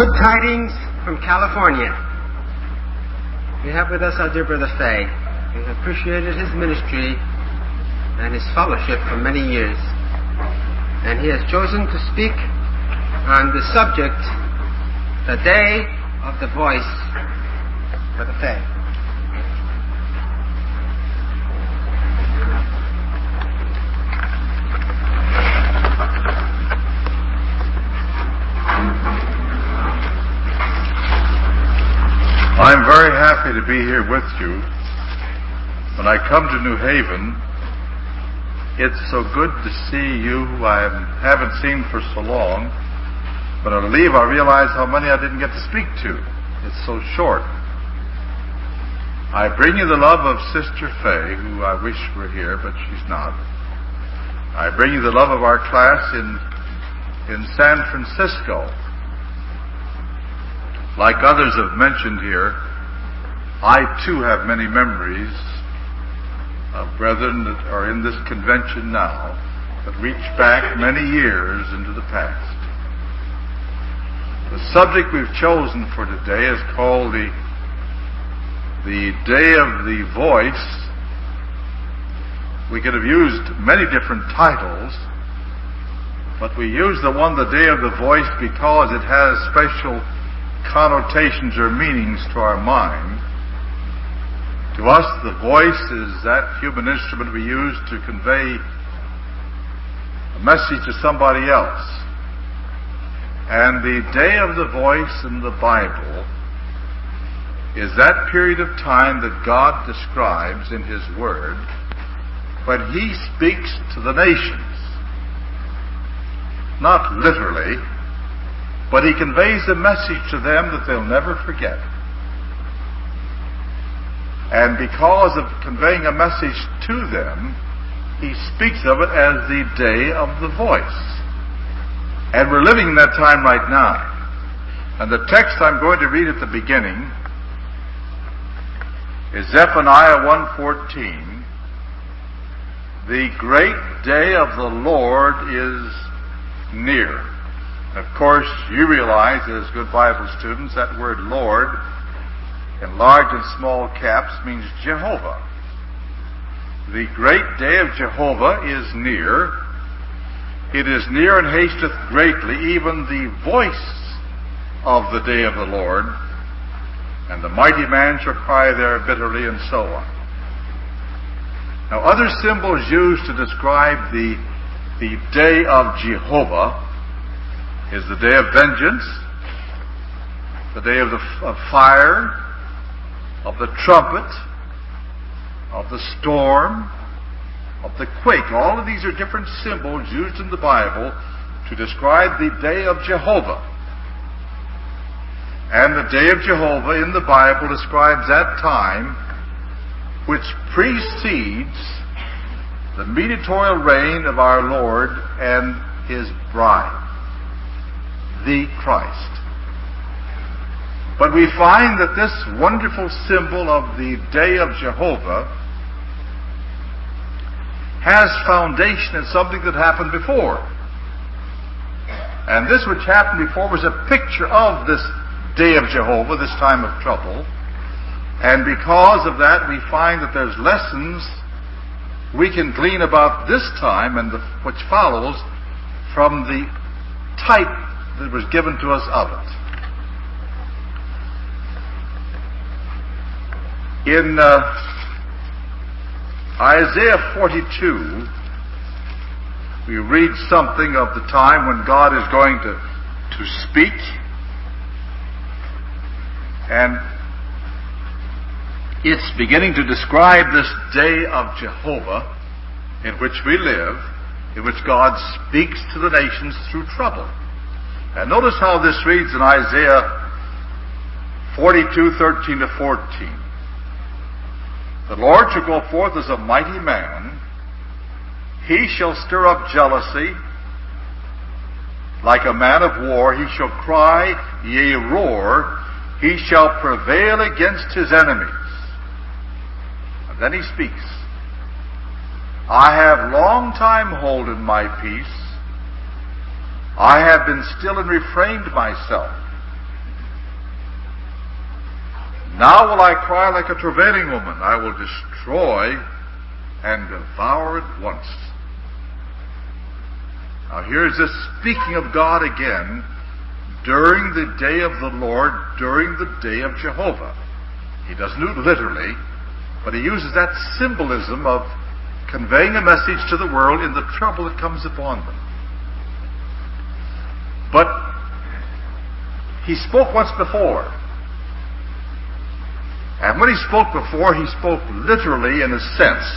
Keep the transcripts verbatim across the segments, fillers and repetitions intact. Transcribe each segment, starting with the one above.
Good tidings from California. We have with us our dear Brother Fay. We have appreciated his ministry and his fellowship for many years. And he has chosen to speak on the subject, the Day of the Voice. Brother Fay. I'm very happy to be here with you. When I come to New Haven, it's so good to see you who I haven't seen for so long. When I leave, I realize how many I didn't get to speak to. It's so short. I bring you the love of Sister Fay, who I wish were here, but she's not. I bring you the love of our class in, in San Francisco. Like others have mentioned here, I too have many memories of brethren that are in this convention now that reach back many years into the past. The subject we've chosen for today is called the, the Day of the Voice. We could have used many different titles, but we use the one, the Day of the Voice, because it has special connotations or meanings to our mind. To us, the voice is that human instrument we use to convey a message to somebody else. And the Day of the Voice in the Bible is that period of time that God describes in His Word when He speaks to the nations. Not literally, but He conveys a message to them that they'll never forget. And because of conveying a message to them, He speaks of it as the Day of the Voice. And we're living in that time right now. And the text I'm going to read at the beginning is Zephaniah one fourteen. The great day of the Lord is near. Of course, you realize, as good Bible students, that word Lord, in large and small caps, means Jehovah. The great day of Jehovah is near. It is near and hasteth greatly, even the voice of the day of the Lord. And the mighty man shall cry there bitterly, and so on. Now, other symbols used to describe the, the day of Jehovah is the day of vengeance, the day of the of fire, of the trumpet, of the storm, of the quake. All of these are different symbols used in the Bible to describe the day of Jehovah. And the day of Jehovah in the Bible describes that time which precedes the mediatorial reign of our Lord and His bride, the Christ. But we find that this wonderful symbol of the Day of Jehovah has foundation in something that happened before. And this which happened before was a picture of this Day of Jehovah, this time of trouble. And because of that, we find that there's lessons we can glean about this time and the, which follows from the type that was given to us of it. In uh, Isaiah forty-two, we read something of the time when God is going to, to speak. And it's beginning to describe this day of Jehovah in which we live, in which God speaks to the nations through trouble. And notice how this reads in Isaiah forty-two, thirteen to fourteen. The Lord shall go forth as a mighty man. He shall stir up jealousy. Like a man of war, he shall cry, yea, roar. He shall prevail against his enemies. And then he speaks. I have long time holden my peace. I have been still and refrained myself. Now will I cry like a travailing woman. I will destroy and devour at once. Now here's this speaking of God again during the day of the Lord, during the day of Jehovah. He doesn't do it literally, but he uses that symbolism of conveying a message to the world in the trouble that comes upon them. But he spoke once before. And when he spoke before, he spoke literally in a sense.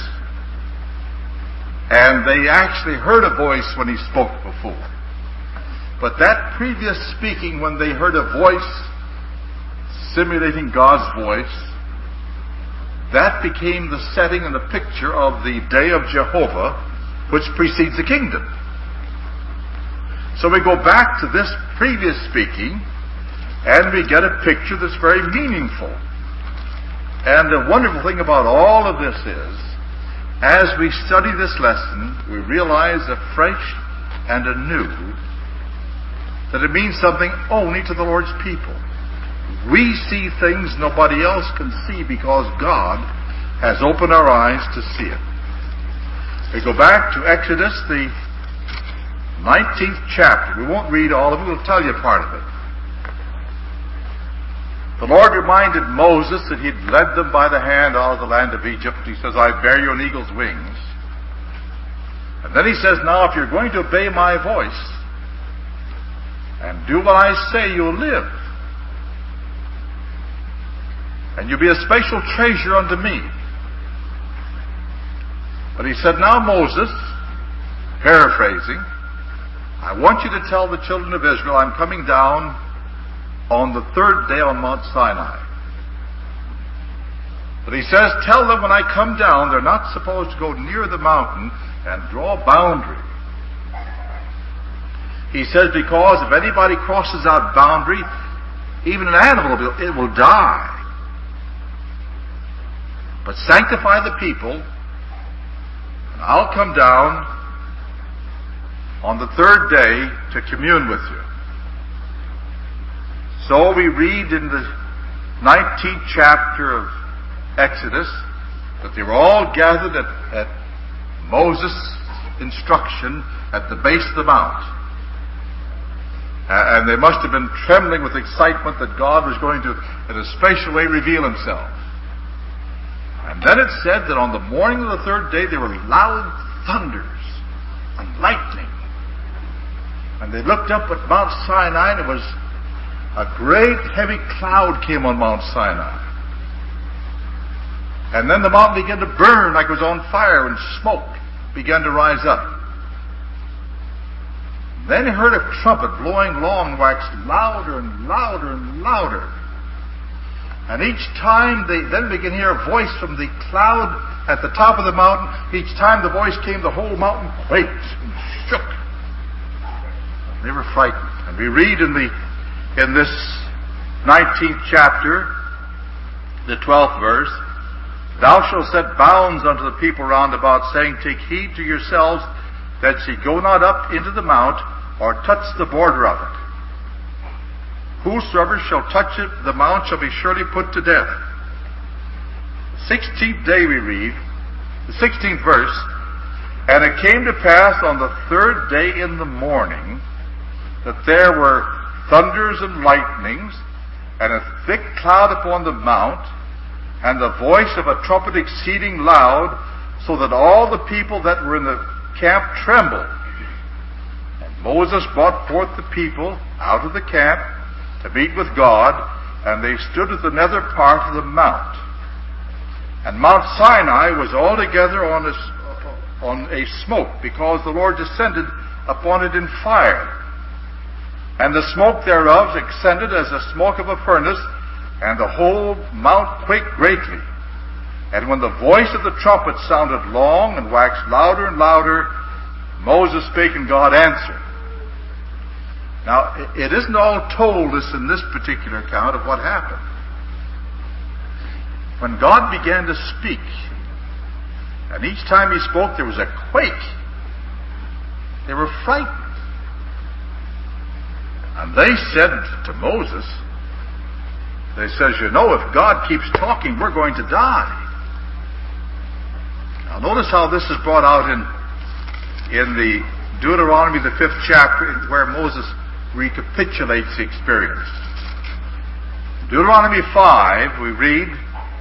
And they actually heard a voice when he spoke before. But that previous speaking, when they heard a voice simulating God's voice, that became the setting and the picture of the day of Jehovah, which precedes the kingdom. So we go back to this previous speaking, and we get a picture that's very meaningful. And the wonderful thing about all of this is, as we study this lesson, we realize afresh and anew that it means something only to the Lord's people. We see things nobody else can see because God has opened our eyes to see it. We go back to Exodus, the nineteenth chapter. We won't read all of it, we'll tell you part of it. The Lord reminded Moses that He'd led them by the hand out of the land of Egypt. He says, I bear you on eagle's wings. And then He says, now if you're going to obey my voice and do what I say, you'll live. And you'll be a special treasure unto me. But He said, now Moses, paraphrasing, I want you to tell the children of Israel I'm coming down on the third day on Mount Sinai. But He says, tell them when I come down, they're not supposed to go near the mountain and draw a boundary. He says, because if anybody crosses that boundary, even an animal, it will die. But sanctify the people, and I'll come down on the third day to commune with you. So we read in the nineteenth chapter of Exodus that they were all gathered at, at Moses' instruction at the base of the mount. Uh, and they must have been trembling with excitement that God was going to, in a special way, reveal Himself. And then it said that on the morning of the third day there were loud thunders and lightning. And they looked up at Mount Sinai, and it was a great heavy cloud came on Mount Sinai. And then the mountain began to burn like it was on fire, and smoke began to rise up. Then he heard a trumpet blowing long, waxed louder and louder and louder. And each time they then began to hear a voice from the cloud at the top of the mountain. Each time the voice came, the whole mountain quaked and shook. They were frightened. And we read in the in this nineteenth chapter, the twelfth verse, Thou shalt set bounds unto the people round about, saying, Take heed to yourselves that ye go not up into the mount, or touch the border of it. Whosoever shall touch it, the mount shall be surely put to death. The sixteenth day we read, the sixteenth verse, And it came to pass on the third day in the morning that there were thunders and lightnings, and a thick cloud upon the mount, and the voice of a trumpet exceeding loud, so that all the people that were in the camp trembled. And Moses brought forth the people out of the camp to meet with God, and they stood at the nether part of the mount. And Mount Sinai was altogether on a, on a smoke, because the Lord descended upon it in fire. And the smoke thereof ascended as the smoke of a furnace, and the whole mount quaked greatly. And when the voice of the trumpet sounded long and waxed louder and louder, Moses spake and God answered. Now, it isn't all told us in this particular account of what happened. When God began to speak, and each time He spoke there was a quake, they were frightened. And they said to Moses, They says, you know, if God keeps talking, we're going to die. Now notice how this is brought out in, in the Deuteronomy, the fifth chapter, where Moses recapitulates the experience. Deuteronomy five, we read,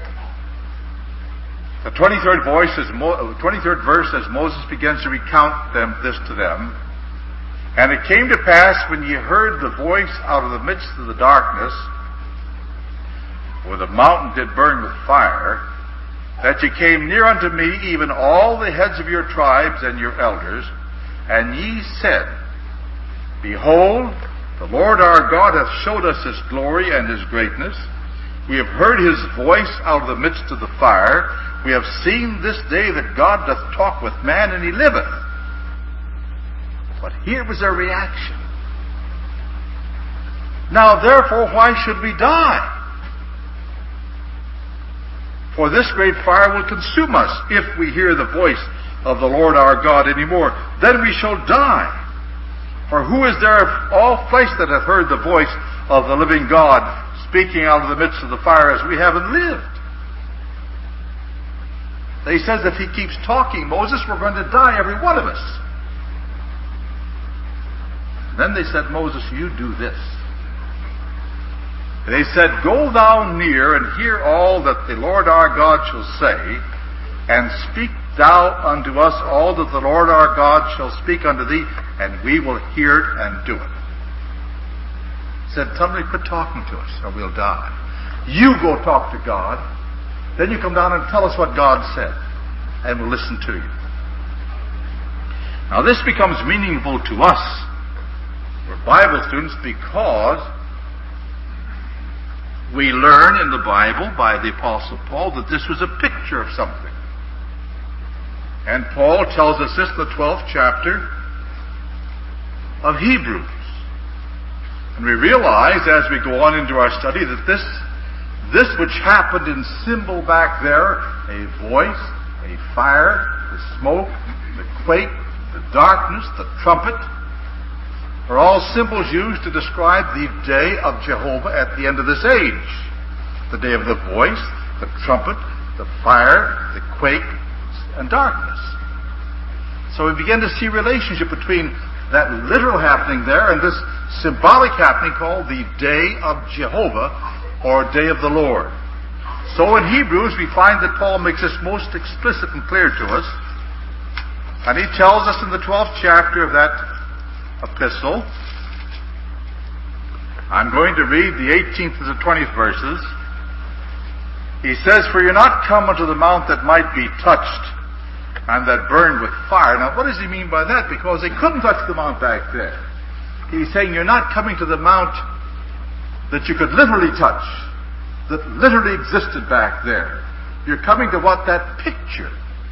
the twenty-third, voice is Mo- twenty-third verse as Moses begins to recount them this to them. And it came to pass when ye heard the voice out of the midst of the darkness, where the mountain did burn with fire, that ye came near unto me, even all the heads of your tribes and your elders, and ye said, Behold, the Lord our God hath showed us his glory and his greatness. We have heard his voice out of the midst of the fire. We have seen this day that God doth talk with man, and he liveth. But here was their reaction. Now therefore, why should we die? For this great fire will consume us, if we hear the voice of the Lord our God any more. Then we shall die. For who is there of all flesh that hath heard the voice of the living God speaking out of the midst of the fire as we haven't lived? They says if he keeps talking, Moses, we're going to die, every one of us. Then they said, Moses, you do this. They said, Go thou near and hear all that the Lord our God shall say, and speak thou unto us all that the Lord our God shall speak unto thee, and we will hear it and do it. Said, somebody quit talking to us, or we'll die. You go talk to God, then you come down and tell us what God said, and we'll listen to you. Now this becomes meaningful to us, we're Bible students, because we learn in the Bible by the Apostle Paul that this was a picture of something. And Paul tells us this in the twelfth chapter of Hebrews. And we realize as we go on into our study that this, this which happened in symbol back there, a voice, a fire, the smoke, the quake, the darkness, the trumpet, are all symbols used to describe the day of Jehovah at the end of this age. The day of the voice, the trumpet, the fire, the quake, and darkness. So we begin to see a relationship between that literal happening there and this symbolic happening called the day of Jehovah, or day of the Lord. So in Hebrews we find that Paul makes this most explicit and clear to us. And he tells us in the twelfth chapter of that epistle, I'm going to read the eighteenth to the twentieth verses. He says, For you're not come unto the mount that might be touched, and that burned with fire. Now what does he mean by that? Because they couldn't touch the mount back there. He's saying you're not coming to the mount that you could literally touch, that literally existed back there. You're coming to what that picture.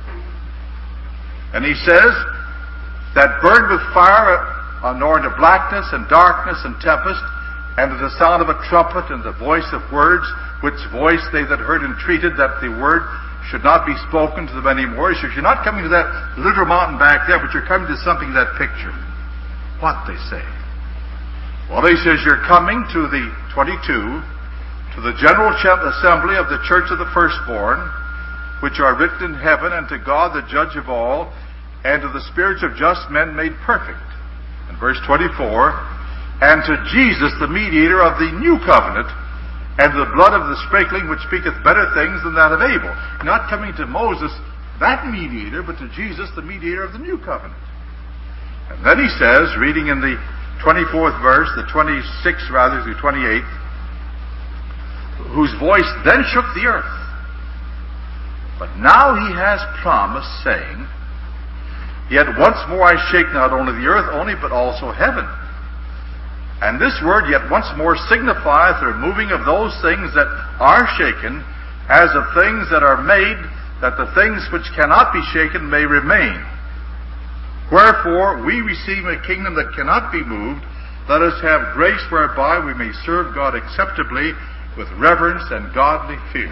And he says, that burned with fire, nor into blackness and darkness and tempest, and to the sound of a trumpet and the voice of words, which voice they that heard entreated that the word should not be spoken to them anymore. He says, you're not coming to that literal mountain back there, but you're coming to something, that picture. What, they say? Well, he says, you're coming to the twenty-two, to the general assembly of the church of the firstborn, which are written in heaven, and to God the judge of all, and to the spirits of just men made perfect. In verse twenty-four, and to Jesus, the mediator of the new covenant, and to the blood of the sprinkling, which speaketh better things than that of Abel. Not coming to Moses, that mediator, but to Jesus, the mediator of the new covenant. And then he says, reading in the twenty-fourth verse, the twenty-sixth rather, through twenty-eighth, whose voice then shook the earth. But now he has promised, saying, Yet once more I shake not only the earth only, but also heaven. And this word, yet once more, signifieth the removing of those things that are shaken, as of things that are made, that the things which cannot be shaken may remain. Wherefore, we receive a kingdom that cannot be moved. Let us have grace whereby we may serve God acceptably with reverence and godly fear.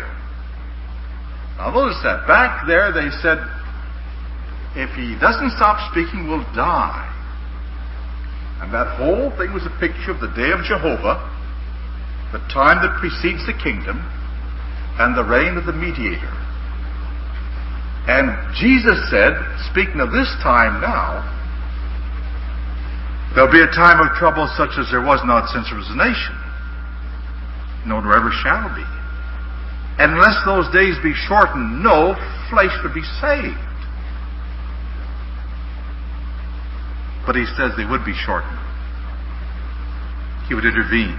Now notice that. Back there they said, if he doesn't stop speaking, we'll die. And that whole thing was a picture of the day of Jehovah. the time that precedes the kingdom, and the reign of the mediator. And Jesus said, speaking of this time now, there'll be a time of trouble such as there was not since there was a nation, nor there ever shall be. And unless those days be shortened, no flesh would be saved. But he says they would be shortened. He would intervene.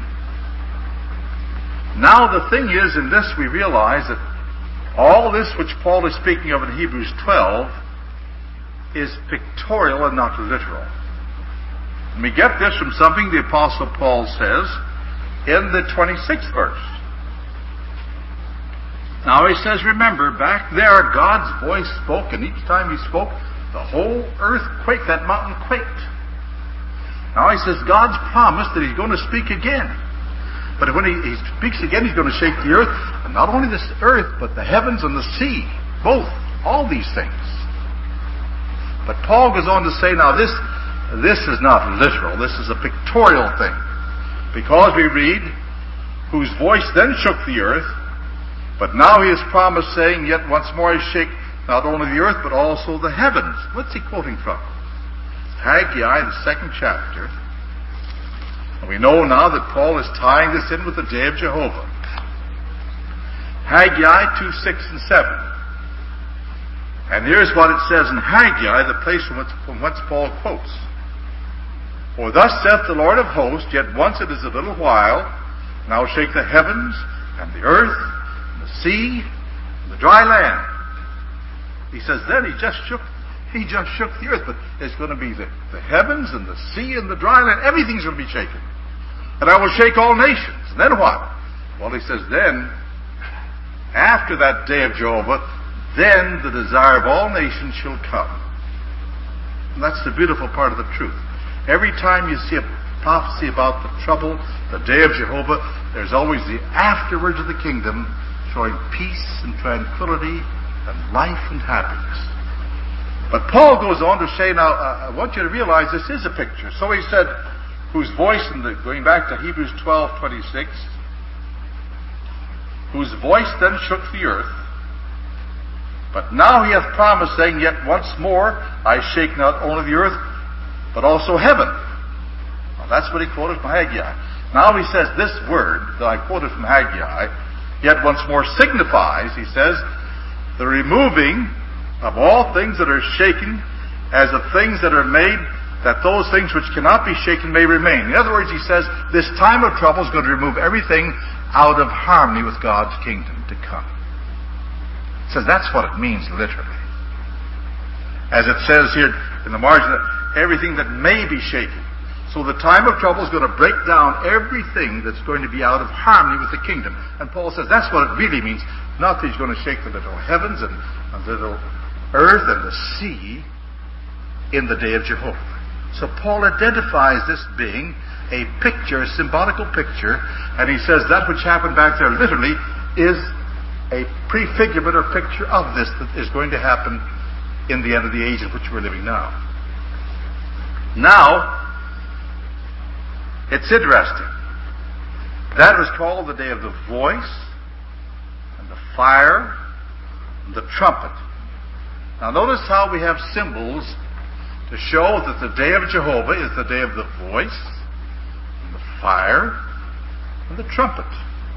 Now the thing is, in this we realize that all this which Paul is speaking of in Hebrews twelve is pictorial and not literal. And we get this from something the Apostle Paul says in the twenty-sixth verse. Now he says, remember, back there God's voice spoke, and each time he spoke, the whole earth quaked, that mountain quaked. Now he says, God's promised that he's going to speak again. But when he, he speaks again, he's going to shake the earth, and not only this earth, but the heavens and the sea, both, all these things. But Paul goes on to say, now this, this is not literal, this is a pictorial thing. Because we read, whose voice then shook the earth, but now he has promised, saying, yet once more I shake not only the earth, but also the heavens. What's he quoting from? Haggai, the second chapter. And we know now that Paul is tying this in with the day of Jehovah. Haggai two, six, and seven. And here's what it says in Haggai, the place from whence, from whence Paul quotes. For thus saith the Lord of hosts, yet once it is a little while, and I will shake the heavens, and the earth, and the sea, and the dry land. He says then he just shook He just shook the earth, but it's going to be the, the heavens and the sea and the dry land. Everything's going to be shaken. And I will shake all nations. And then what? Well, he says then, after that day of Jehovah, then the desire of all nations shall come. And that's the beautiful part of the truth. Every time you see a prophecy about the trouble, the day of Jehovah, there's always the afterwards of the kingdom showing peace and tranquility and life and happiness. But Paul goes on to say, now, uh, I want you to realize this is a picture. So he said, whose voice, in the, going back to Hebrews twelve, twenty-six, whose voice then shook the earth, but now he hath promised, saying, yet once more I shake not only the earth, but also heaven. Now, that's what he quoted from Haggai. Now he says, this word that I quoted from Haggai, yet once more signifies, he says, the removing of all things that are shaken, as of things that are made, that those things which cannot be shaken may remain. In other words, he says, this time of trouble is going to remove everything out of harmony with God's kingdom to come. He says that's what it means literally. As it says here in the margin, everything that may be shaken. So the time of trouble is going to break down everything that's going to be out of harmony with the kingdom. And Paul says that's what it really means. Not that he's going to shake the little heavens and, and the little earth and the sea in the day of Jehovah. So Paul identifies this being a picture, a symbolical picture, and he says that which happened back there literally is a prefigurement or picture of this that is going to happen in the end of the age in which we're living now. Now, it's interesting. That was called the day of the voice and the fire and the trumpet. Now notice how we have symbols to show that the day of Jehovah is the day of the voice and the fire and the trumpet.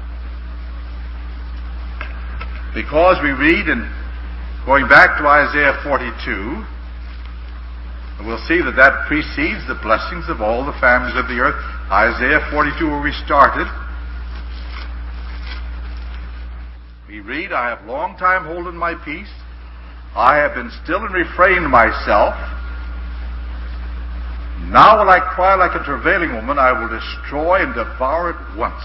Because we read in going back to Isaiah forty-two, we'll see that that precedes the blessings of all the families of the earth. Isaiah forty-two, where we started, we read, I have long time holden my peace. I have been still and refrained myself. Now will I cry like a travailing woman. I will destroy and devour it once.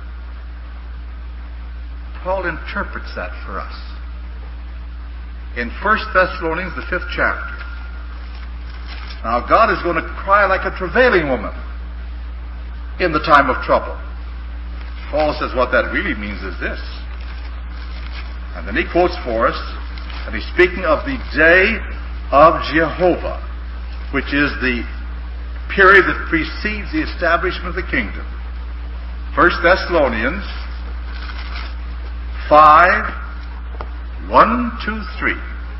Paul interprets that for us in First Thessalonians, the fifth chapter. Now God is going to cry like a travailing woman in the time of trouble. Paul says what that really means is this. And then he quotes for us, and he's speaking of the day of Jehovah, which is the period that precedes the establishment of the kingdom. First Thessalonians five, one, two, three.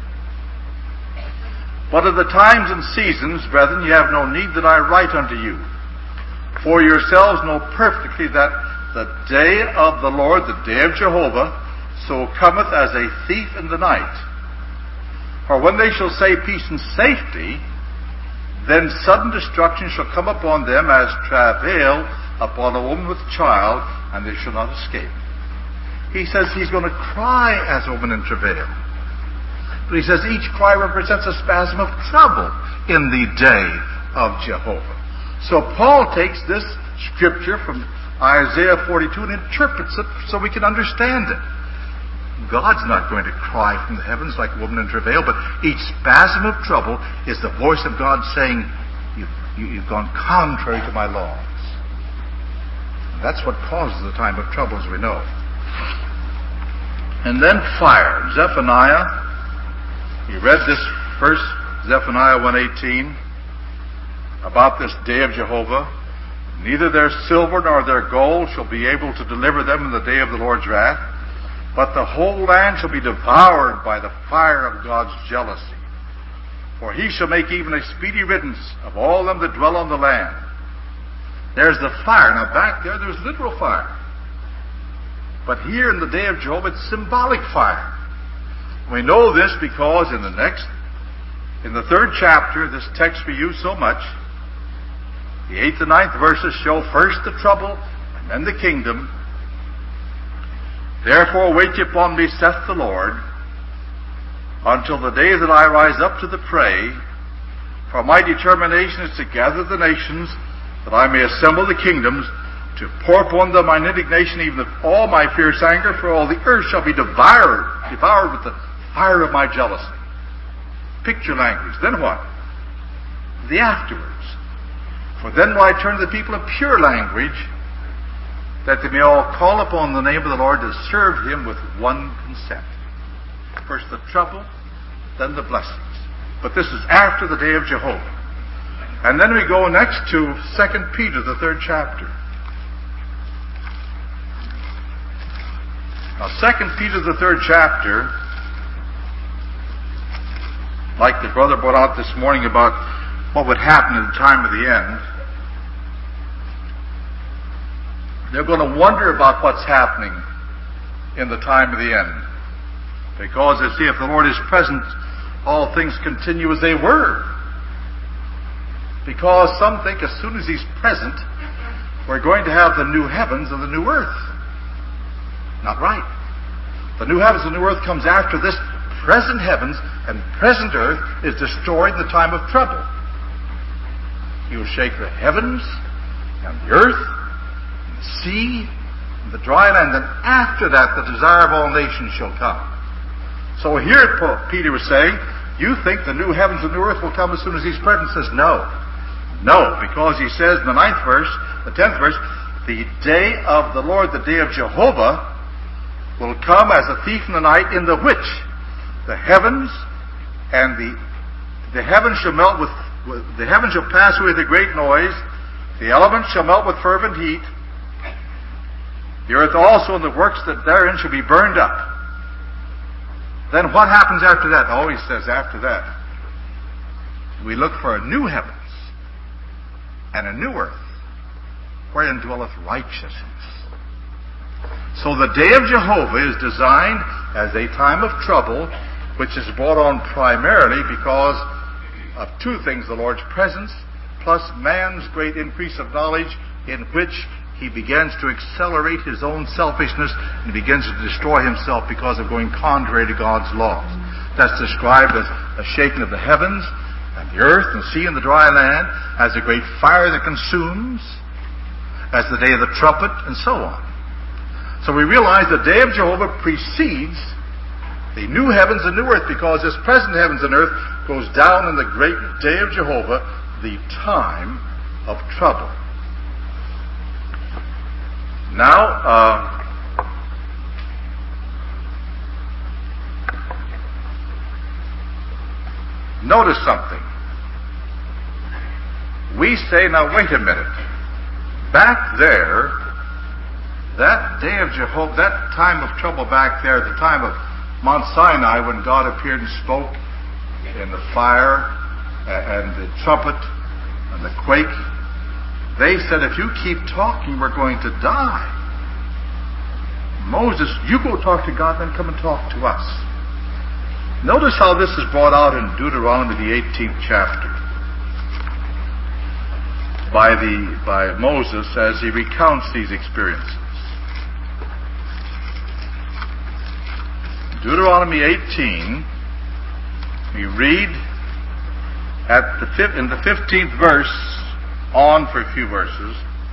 But of the times and seasons, brethren, ye have no need that I write unto you. For yourselves know perfectly that the day of the Lord, the day of Jehovah, so cometh as a thief in the night. For when they shall say peace and safety, then sudden destruction shall come upon them as travail upon a woman with child, and they shall not escape. He says he's going to cry as a woman in travail. But he says each cry represents a spasm of trouble in the day of Jehovah. So Paul takes this scripture from Isaiah forty-two and interprets it so we can understand it. God's not going to cry from the heavens like a woman in travail, but each spasm of trouble is the voice of God saying, you've, you, you've gone contrary to my laws. That's what causes the time of trouble, as we know. And then fire. Zephaniah, you read this first, Zephaniah one eighteen, about this day of Jehovah. Neither their silver nor their gold shall be able to deliver them in the day of the Lord's wrath, but the whole land shall be devoured by the fire of God's jealousy. For he shall make even a speedy riddance of all them that dwell on the land. There's the fire. Now back there, there's literal fire. But here in the day of Jehovah, it's symbolic fire. We know this because in the next, in the third chapter, this text we use so much, the eighth and ninth verses show first the trouble and then the kingdom. Therefore wait ye upon me, saith the Lord, until the day that I rise up to the prey. For my determination is to gather the nations, that I may assemble the kingdoms, to pour upon them mine indignation, even of all my fierce anger, for all the earth shall be devoured, devoured with the fire of my jealousy. Picture language. Then what? The afterwards. For then will I turn to the people a pure language, that they may all call upon the name of the Lord to serve him with one consent. First the trouble, then the blessings. But this is after the day of Jehovah. And then we go next to Second Peter, the third chapter. Now, Second Peter, the third chapter, like the brother brought out this morning about what would happen at the time of the end, they're going to wonder about what's happening in the time of the end. Because they see if the Lord is present, all things continue as they were. Because some think as soon as He's present, we're going to have the new heavens and the new earth. Not right. The new heavens and the new earth comes after this present heavens and present earth is destroyed in the time of trouble. He will shake the heavens and the earth and the sea and the dry land, and after that the desire of all nations shall come. So here Peter was saying, you think the new heavens and new earth will come as soon as He's present? Says no. No, because he says in the ninth verse, the tenth verse, the day of the Lord, the day of Jehovah, will come as a thief in the night, in the which the heavens and the the heavens shall melt with, with the heavens shall pass away with a great noise, the elements shall melt with fervent heat, the earth also and the works that therein shall be burned up. Then what happens after that? Oh, he says after that, we look for a new heavens and a new earth, wherein dwelleth righteousness. So the day of Jehovah is designed as a time of trouble, which is brought on primarily because of two things: the Lord's presence, plus man's great increase of knowledge, in which he begins to accelerate his own selfishness and begins to destroy himself because of going contrary to God's laws. That's described as a shaking of the heavens and the earth and the sea and the dry land, as a great fire that consumes, as the day of the trumpet, and so on. So we realize the day of Jehovah precedes the new heavens and new earth, because this present heavens and earth goes down in the great day of Jehovah, the time of trouble. Now, uh, notice something. We say, now wait a minute. Back there That day of Jehovah, that time of trouble back there, the time of Mount Sinai, when God appeared and spoke in the fire and the trumpet and the quake, they said, if you keep talking, we're going to die. Moses, you go talk to God, then come and talk to us. Notice how this is brought out in Deuteronomy, the eighteenth chapter, by, the, by Moses as he recounts these experiences. Deuteronomy eighteen, we read at the in the fifteenth verse, on for a few verses,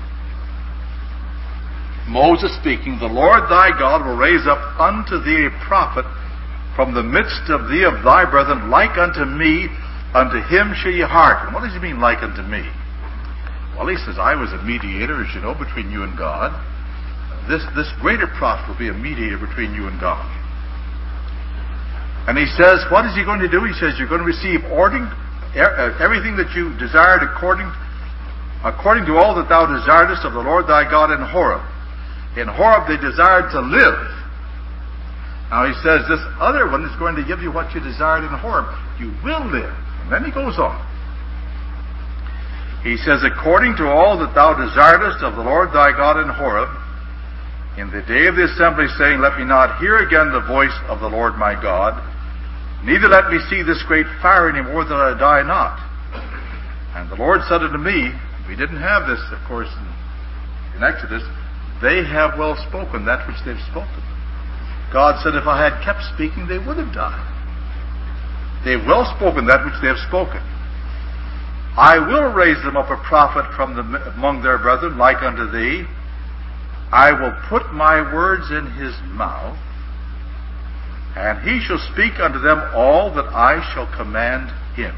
Moses speaking, the Lord thy God will raise up unto thee a prophet from the midst of thee of thy brethren, like unto me, unto him shall ye hearken. What does he mean, like unto me? Well, he says, I was a mediator, as you know, between you and God. This, this greater prophet will be a mediator between you and God. And he says, what is he going to do? He says, you're going to receive ordering, everything that you desired according, according to all that thou desiredest of the Lord thy God in Horeb. In Horeb they desired to live. Now he says, this other one is going to give you what you desired in Horeb. You will live. And then he goes on. He says, according to all that thou desiredest of the Lord thy God in Horeb, in the day of the assembly, saying, let me not hear again the voice of the Lord my God, neither let me see this great fire any more, that I die not. And the Lord said unto me, we didn't have this, of course, in, in Exodus, they have well spoken that which they've spoken. God said, if I had kept speaking, they would have died. They've well spoken that which they have spoken. I will raise them up a prophet from the, among their brethren, like unto thee. I will put my words in his mouth, and he shall speak unto them all that I shall command him.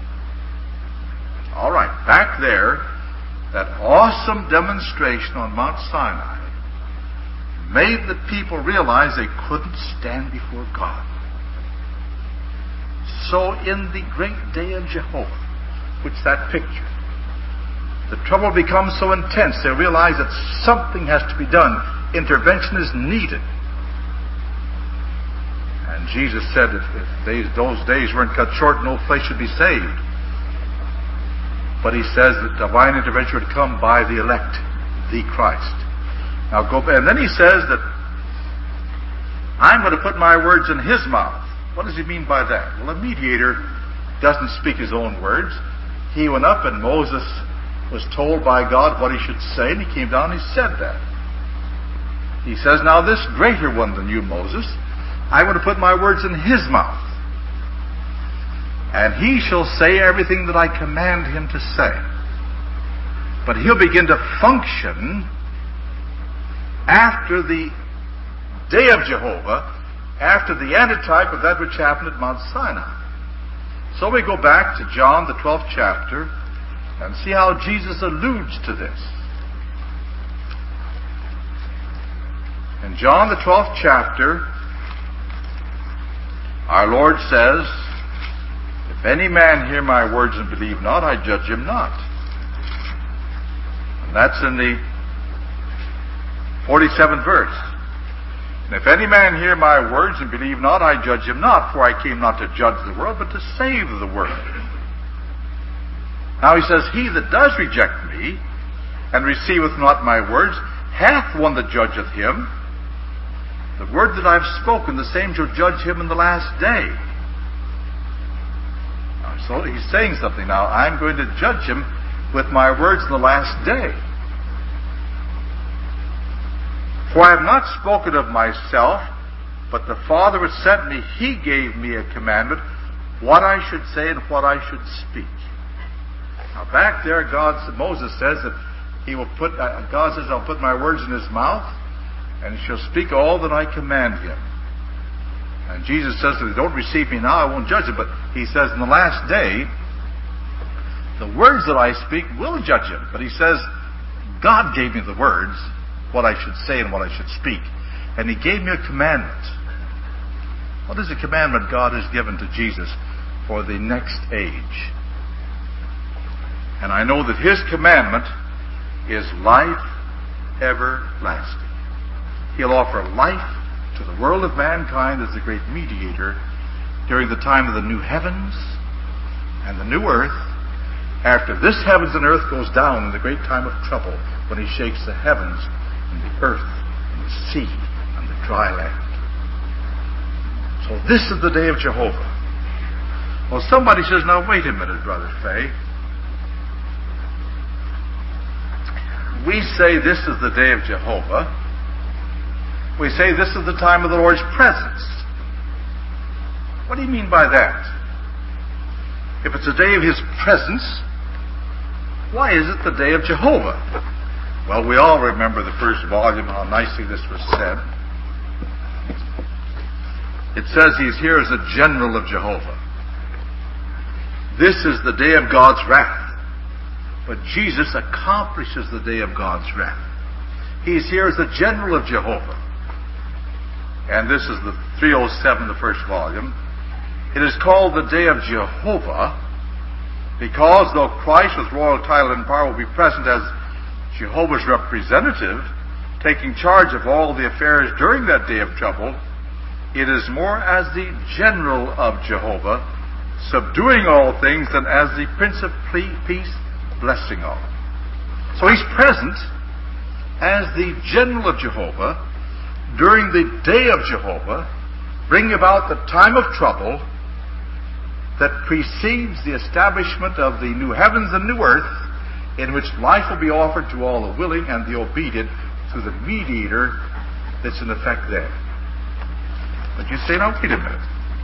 All right, back there, that awesome demonstration on Mount Sinai made the people realize they couldn't stand before God. So in the great day of Jehovah, which that picture, the trouble becomes so intense, they realize that something has to be done. Intervention is needed. And Jesus said if, if days, those days weren't cut short, no flesh should be saved. But he says that divine intervention would come by the elect, the Christ. Now go back, and then he says that I'm going to put my words in his mouth. What does he mean by that? Well, a mediator doesn't speak his own words. He went up and Moses was told by God what he should say, and he came down and he said that. He says, now this greater one than you, Moses, I'm going to put my words in his mouth. And he shall say everything that I command him to say. But he'll begin to function after the day of Jehovah, after the antitype of that which happened at Mount Sinai. So we go back to John, the twelfth chapter, and see how Jesus alludes to this. In John, the twelfth chapter, our Lord says, if any man hear my words and believe not, I judge him not. And that's in the forty-seventh verse. And if any man hear my words and believe not, I judge him not, for I came not to judge the world, but to save the world. Now he says, he that does reject me, and receiveth not my words, hath one that judgeth him. The word that I've spoken, the same shall judge him in the last day. Now, so he's saying something now. I'm going to judge him with my words in the last day. For I have not spoken of myself, but the Father which sent me, he gave me a commandment, what I should say and what I should speak. Now back there, God, Moses says that he will put, uh, God says, I'll put my words in his mouth, and he shall speak all that I command him. And Jesus says, if they don't receive me now, I won't judge them. But he says, in the last day, the words that I speak will judge him. But he says, God gave me the words, what I should say and what I should speak. And he gave me a commandment. What is the commandment God has given to Jesus for the next age? And I know that his commandment is life everlasting. He'll offer life to the world of mankind as the great mediator during the time of the new heavens and the new earth, after this heavens and earth goes down in the great time of trouble, when he shakes the heavens and the earth and the sea and the dry land. So this is the day of Jehovah. Well, somebody says, now wait a minute, Brother Fay. We say this is the day of Jehovah. We say this is the time of the Lord's presence. What do you mean by that? If it's a day of His presence, why is it the day of Jehovah? Well, we all remember the first volume, how nicely this was said. It says He's here as a general of Jehovah. This is the day of God's wrath. But Jesus accomplishes the day of God's wrath. He's here as the general of Jehovah. And this is the three oh seven, the first volume. It is called the day of Jehovah because though Christ with royal title and power will be present as Jehovah's representative, taking charge of all the affairs during that day of trouble, it is more as the general of Jehovah, subduing all things, than as the Prince of Peace, blessing all. So He's present as the general of Jehovah during the day of Jehovah, bringing about the time of trouble that precedes the establishment of the new heavens and new earth, in which life will be offered to all the willing and the obedient through the mediator that's in effect there. But you say, now wait a minute.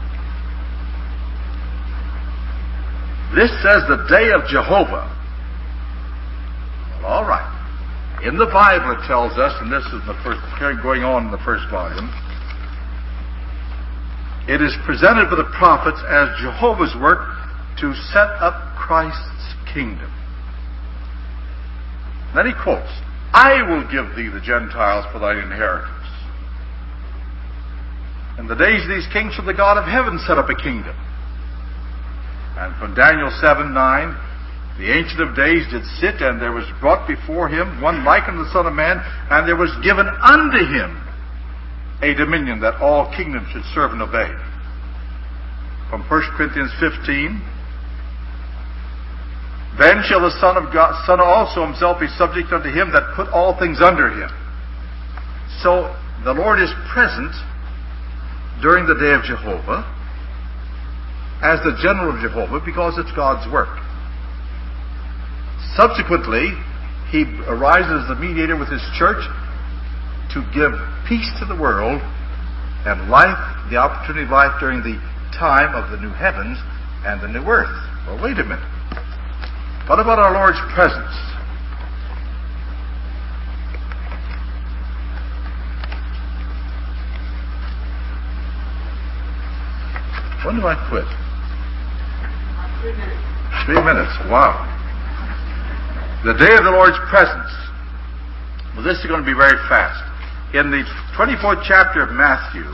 This says the day of Jehovah. Well, all right. In the Bible it tells us, and this is the first going on in the first volume, it is presented by the prophets as Jehovah's work to set up Christ's kingdom. Then he quotes, I will give thee the Gentiles for thine inheritance. In the days of these kings shall the God of heaven set up a kingdom. And from Daniel seven nine, the Ancient of Days did sit, and there was brought before him one like unto the Son of Man, and there was given unto him a dominion that all kingdoms should serve and obey. From First Corinthians fifteen, then shall the Son of God, Son also himself be subject unto him that put all things under him. So the Lord is present during the day of Jehovah as the general of Jehovah because it's God's work. Subsequently, He arises as the mediator with His church to give peace to the world and life, the opportunity of life during the time of the new heavens and the new earth. Well, wait a minute. What about our Lord's presence? When do I quit? Three minutes. Three minutes. Wow. The day of the Lord's presence. Well, this is going to be very fast. In the twenty-fourth chapter of Matthew,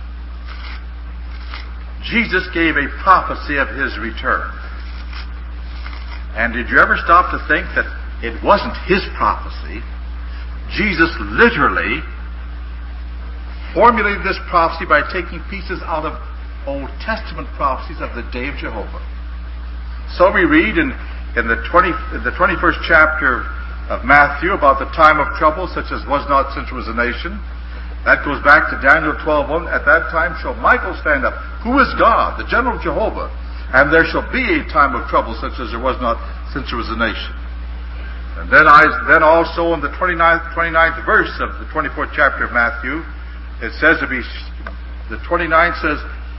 Jesus gave a prophecy of His return. And did you ever stop to think that it wasn't His prophecy? Jesus literally formulated this prophecy by taking pieces out of Old Testament prophecies of the day of Jehovah. So we read in, in, the, twenty, in the twenty-first chapter of Matthew about the time of trouble, such as was not since there was a nation. That goes back to Daniel twelve one. At that time shall Michael stand up, who is God, the general of Jehovah, and there shall be a time of trouble such as there was not since there was a nation. And then, I, then also in the twenty-ninth, twenty-ninth verse of the twenty-fourth chapter of Matthew, it says to be, the twenty-ninth says,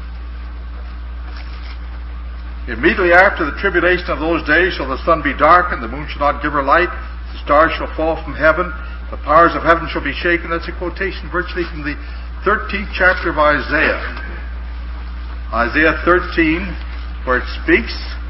immediately after the tribulation of those days shall the sun be darkened, the moon shall not give her light, the stars shall fall from heaven, the powers of heaven shall be shaken. That's a quotation virtually from the thirteenth chapter of Isaiah. Isaiah thirteen, where it speaks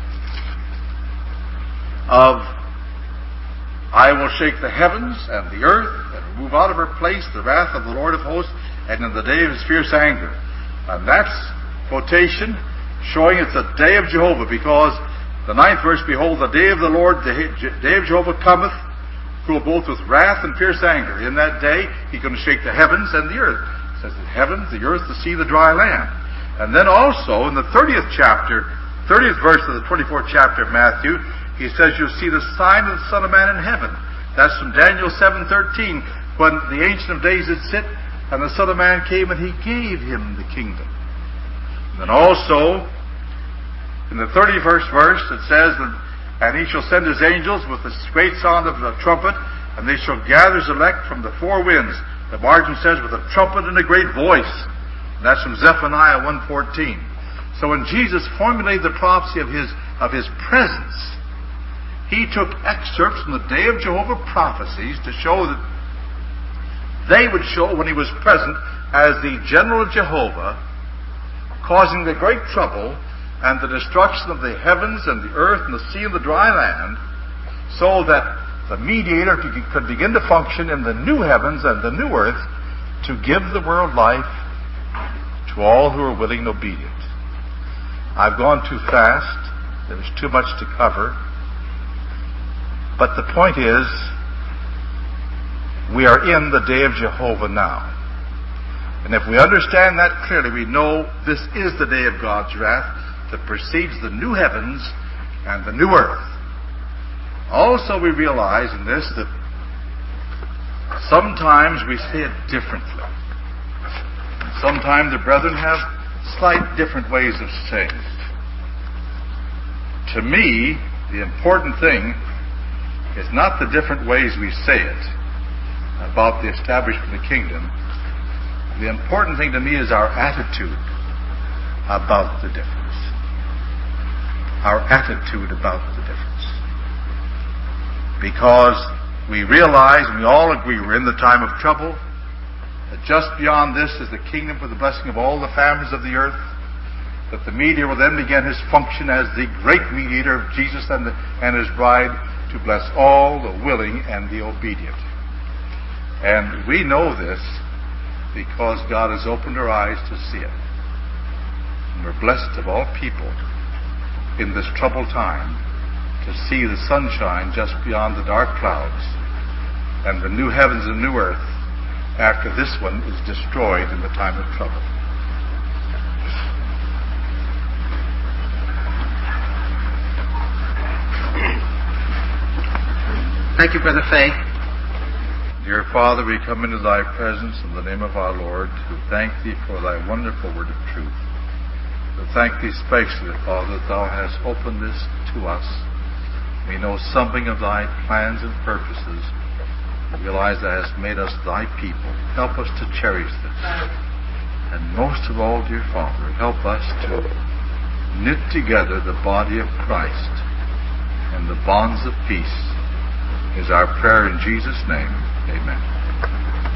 of, I will shake the heavens and the earth and remove out of her place the wrath of the Lord of hosts, and in the day of His fierce anger. And that's quotation showing it's the day of Jehovah, because the ninth verse, behold, the day of the Lord, the day of Jehovah cometh, who will both with wrath and fierce anger. In that day, he's going to shake the heavens and the earth. It says the heavens, the earth, the sea, the dry land. And then also, in the thirtieth chapter, thirtieth verse of the twenty-fourth chapter of Matthew, he says, you'll see the sign of the Son of Man in heaven. That's from Daniel seven thirteen, when the Ancient of Days did sit, and the Son of Man came, and he gave him the kingdom. And then also, in the thirty-first verse, it says, and he shall send his angels with the great sound of a trumpet, and they shall gather his elect from the four winds. The margin says, with a trumpet and a great voice. And that's from Zephaniah one fourteen. So when Jesus formulated the prophecy of his, of his presence, he took excerpts from the Day of Jehovah prophecies to show that they would show when he was present as the general of Jehovah, causing the great trouble and the destruction of the heavens and the earth and the sea and the dry land, so that the mediator could begin to function in the new heavens and the new earth to give the world life to all who are willing and obedient. I've gone too fast. There's too much to cover. But the point is, we are in the day of Jehovah now. And if we understand that clearly, we know this is the day of God's wrath that precedes the new heavens and the new earth. Also, we realize in this that sometimes we say it differently. Sometimes the brethren have slight different ways of saying it. To me, the important thing is not the different ways we say it about the establishment of the kingdom. The important thing to me is our attitude about the difference. Our attitude about the difference. Because we realize, and we all agree, we're in the time of trouble, that just beyond this is the kingdom for the blessing of all the families of the earth, that the mediator will then begin his function as the great mediator of Jesus and, the, and his bride to bless all the willing and the obedient. And we know this because God has opened our eyes to see it. And we're blessed of all people in this troubled time to see the sunshine just beyond the dark clouds and the new heavens and new earth after this one is destroyed in the time of trouble. Thank you, Brother Fay. Dear Father, we come into thy presence in the name of our Lord to thank thee for thy wonderful word of truth. To thank thee especially, Father, that thou hast opened this to us. We know something of thy plans and purposes. We realize thou hast made us thy people. Help us to cherish this. And most of all, dear Father, help us to knit together the body of Christ and the bonds of peace is our prayer in Jesus' name. Amen.